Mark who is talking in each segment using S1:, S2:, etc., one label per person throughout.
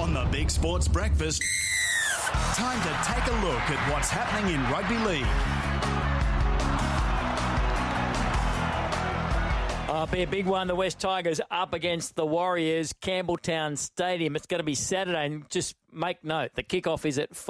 S1: On the Big Sports Breakfast, time to take a look at what's happening in rugby league.
S2: Be a big one. The West Tigers up against the Warriors, Campbelltown Stadium. It's going to be Saturday. And just make note, the kickoff is at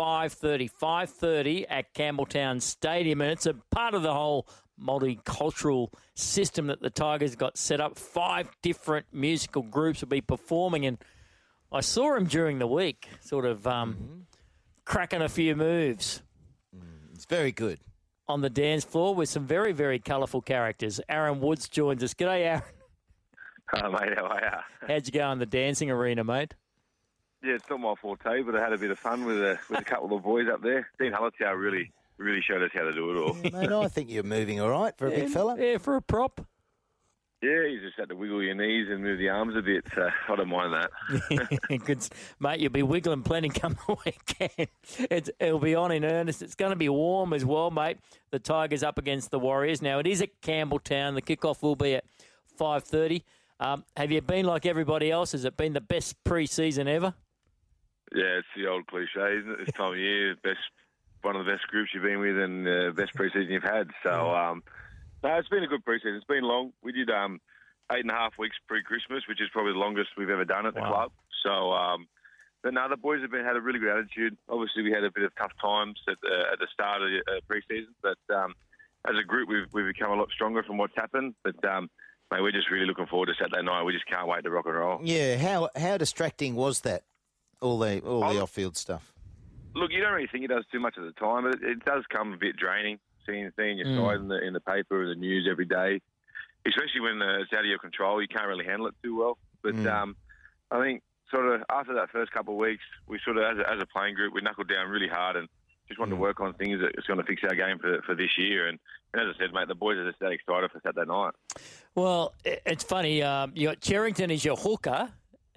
S2: 5:30 at Campbelltown Stadium. And it's a part of the whole multicultural system that the Tigers got set up. 5 different musical groups will be performing. And I saw him during the week, sort of cracking a few moves.
S3: It's very good.
S2: On the dance floor with some very, very colourful characters. Aaron Woods joins us. G'day, Aaron.
S4: Hi, mate. How are you?
S2: How'd you go in the dancing arena, mate?
S4: Yeah, it's not my forte, but I had a bit of fun with a couple of boys up there. Dean Hallertau really showed us how to do it all.
S3: Yeah, mate, I think you're moving all right for a big fella.
S2: Yeah, for a prop.
S4: Yeah, you just had to wiggle your knees and move the arms a bit, so I don't mind that.
S2: Good, mate, you'll be wiggling plenty come the weekend. It'll be on in earnest. It's going to be warm as well, mate. The Tigers up against the Warriors. Now, it is at Campbelltown. The kickoff will be at 5:30. Have you been like everybody else? Has it been the best pre-season ever?
S4: Yeah, it's the old cliche, isn't it? This time of year, one of the best groups you've been with and the best pre-season you've had. So, no, it's been a good pre-season. It's been long. We did 8.5 weeks pre-Christmas, which is probably the longest we've ever done at the club. So, but no, the boys have had a really good attitude. Obviously, we had a bit of tough times at the start of the pre-season, but as a group, we've become a lot stronger from what's happened. But mate, we're just really looking forward to Saturday night. We just can't wait to rock and roll.
S3: Yeah, how distracting was that? All the off-field stuff.
S4: Look, you don't really think it does too much at the time, but it does come a bit draining. Seeing your side in the paper or the news every day, especially when it's out of your control, you can't really handle it too well. But I think sort of after that first couple of weeks, we sort of, as a playing group, we knuckled down really hard and just wanted to work on things that's going to fix our game for this year. And as I said, mate, the boys are just that excited for Saturday night. Well,
S2: it's funny. You got Cherrington as your hooker.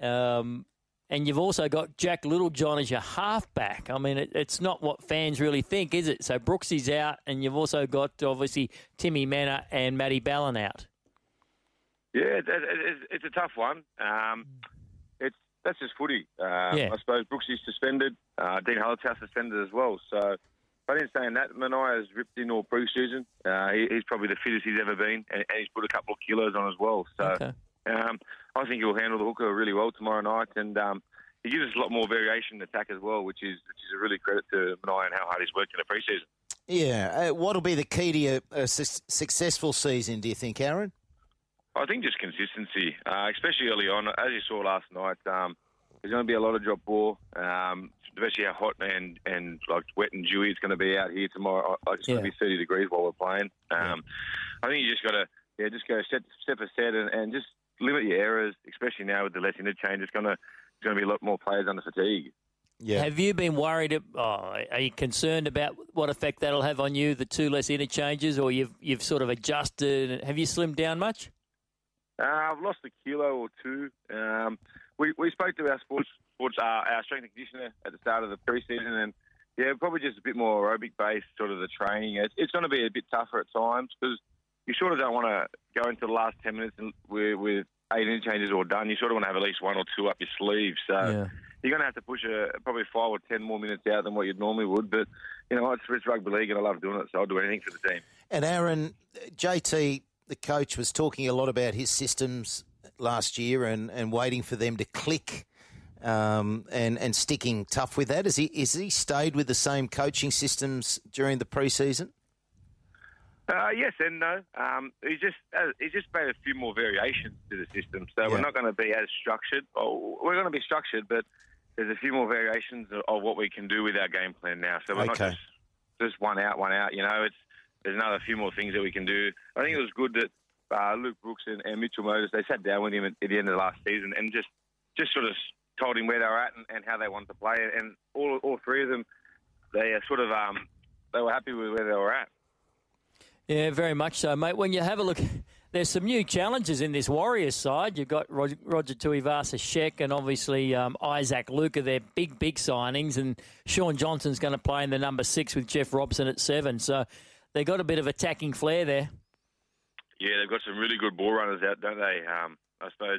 S2: And you've also got Jack Littlejohn as your halfback. I mean, it's not what fans really think, is it? So Brooksy's out, and you've also got, obviously, Timmy Manor and Matty Ballin out.
S4: Yeah, it's a tough one. That's just footy. I suppose Brooksy's suspended. Dean Hallertau suspended as well. So, but in saying that, Manaya's ripped in all pre-season. He's probably the fittest he's ever been, and he's put a couple of kilos on as well. So. Okay. I think he'll handle the hooker really well tomorrow night, and he gives us a lot more variation in attack as well, which is a really credit to Manaya and how hard he's worked in the pre-season.
S3: Yeah. What'll be the key to a successful season, do you think, Aaron?
S4: I think just consistency, especially early on. As you saw last night, there's going to be a lot of drop ball, especially how hot and like wet and dewy it's going to be out here tomorrow. It's going to be 30 degrees while we're playing. I think you just got to go step a set and just limit your errors, especially now with the less interchange. It's going to be a lot more players under fatigue.
S2: Yeah. Have you been worried? Are you concerned about what effect that'll have on you? The 2 less interchanges, or you've sort of adjusted? Have you slimmed down much?
S4: I've lost a kilo or 2. We spoke to our our strength and conditioner at the start of the preseason, and probably just a bit more aerobic based, sort of the training. It's going to be a bit tougher at times because you sort of don't want to go into the last 10 minutes with 8 interchanges all done. You sort of want to have at least 1 or 2 up your sleeve. So you're going to have to push probably 5 or 10 more minutes out than what you normally would. But, it's rugby league and I love doing it, so I'll do anything for the team.
S3: And Aaron, JT, the coach, was talking a lot about his systems last year and waiting for them to click and sticking tough with that. Has he stayed with the same coaching systems during the pre-season?
S4: Yes and no. He's just made a few more variations to the system, so we're not going to be as structured. We're going to be structured, but there's a few more variations of what we can do with our game plan now. So we're not just one out. There's another few more things that we can do. I think it was good that Luke Brooks and Mitchell Moses, they sat down with him at the end of the last season and just sort of told him where they were at and how they wanted to play. And all 3 of them, they they were happy with where they were at.
S2: Yeah, very much so, mate. When you have a look, there's some new challenges in this Warriors side. You've got Roger Tuivasa-Sheck and obviously Isaac Luca. They're big signings, and Sean Johnson's going to play in the number 6 with Jeff Robson at 7. So they've got a bit of attacking flair there.
S4: Yeah, they've got some really good ball runners out, don't they? I suppose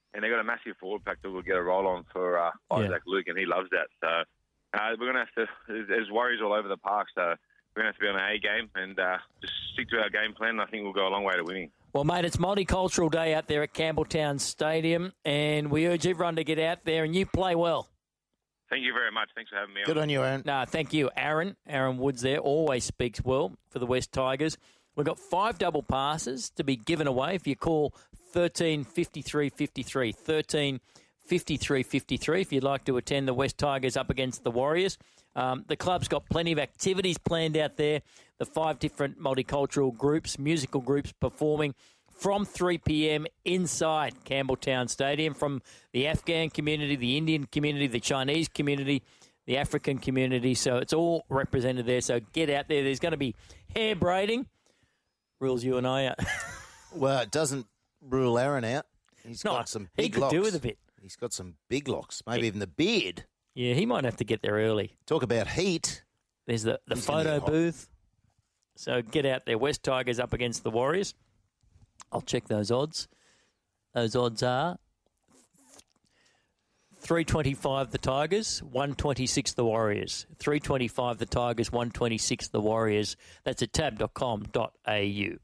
S4: and they've got a massive forward pack that will get a roll on for Isaac Luke, and he loves that. So we're going to have to. There's worries all over the park, so we're going to have to be on an A game and just stick to our game plan. And I think we'll go a long way to winning.
S2: Well, mate, it's Multicultural Day out there at Campbelltown Stadium, and we urge everyone to get out there and you play well.
S4: Thank you very much. Thanks for having me on.
S3: Good on you, Aaron.
S2: No, thank you, Aaron. Aaron Woods there always speaks well for the West Tigers. We've got 5 double passes to be given away if you call 13 53 53. 13 53 53 if you'd like to attend the West Tigers up against the Warriors. The club's got plenty of activities planned out there. The 5 different multicultural groups, musical groups performing from 3 p.m. inside Campbelltown Stadium, from the Afghan community, the Indian community, the Chinese community, the African community. So it's all represented there. So get out there. There's going to be hair braiding. Rules you and I out.
S3: Well, it doesn't rule Aaron out. He's got some big locks.
S2: He could do with a bit.
S3: He's got some big locks, maybe even the beard.
S2: Yeah, he might have to get there early.
S3: Talk about heat.
S2: There's the photo booth. So get out there. West Tigers up against the Warriors. I'll check those odds. Those odds are 325 the Tigers, 126 the Warriors. 325 the Tigers, 126 the Warriors. That's at tab.com.au.